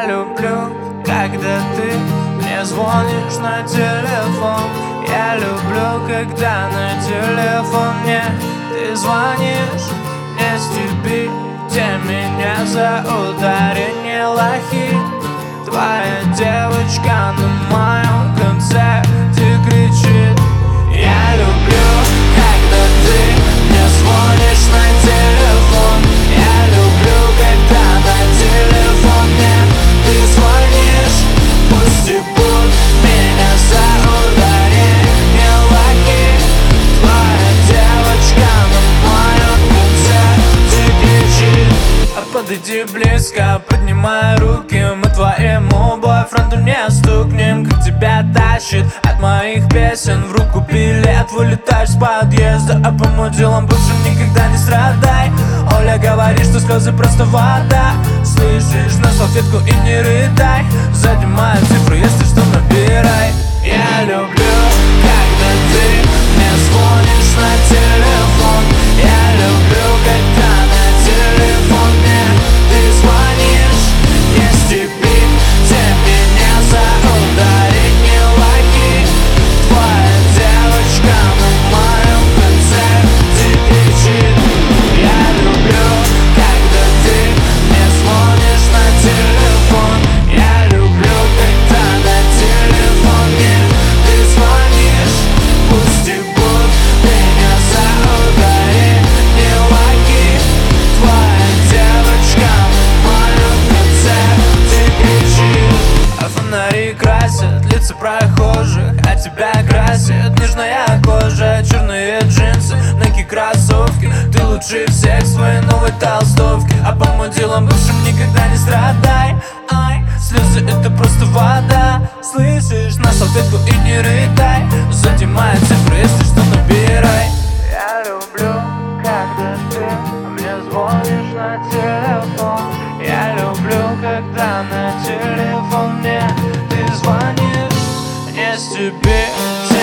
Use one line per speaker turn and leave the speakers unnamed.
Я люблю, когда ты мне звонишь на телефон. Я люблю, когда на телефон мне ты звонишь. Не стебите меня за ударение лохи. Твоя девочка на моем концерте кричит. Я люблю, когда ты мне звонишь на телефон. Я люблю, когда на телефон мне ты звонишь. Пусть и будут меня за ударение лохи. Твоя девочка на моем концерте кричит. А подойди близко, поднимай руки. Мы твоему бойфренду не стукнем. Как тебя тащит от моих песен. В руку билет, вылетаешь с подъезда. А по мудилам бывшим никогда не страдай. Оля говорит, что слезы просто вода. Слышишь, на салфетку и не рыдай. Сзади мои цифры, если что, набирай. Я люблю, когда ты мне звонишь на телефон. Я люблю, когда на телефон мне ты звонишь. Не стебите меня за ударение лохи. Твоя девочка на моем концерте кричит. Я люблю, когда ты мне звонишь на телефон. Я люблю, когда на телефон мне ты звонишь. Пусть и будут меня за ударение лохи. Твоя девочка на моем концерте кричит. А фонари красят лица прохожих, а тебя красит нежная кожа. Черные джинсы, Nike кроссовки. Ты лучше всех в своей новой толстовке. А по мудилам бывшим никогда не страдай. Ай, слезы это просто вода. Слышишь, на салфетку и не рыдай. Сзади мои цифры, если что, набирай. Я люблю, когда ты мне звонишь на телефон. Я люблю, когда на телефон мне ты звонишь. Не стебите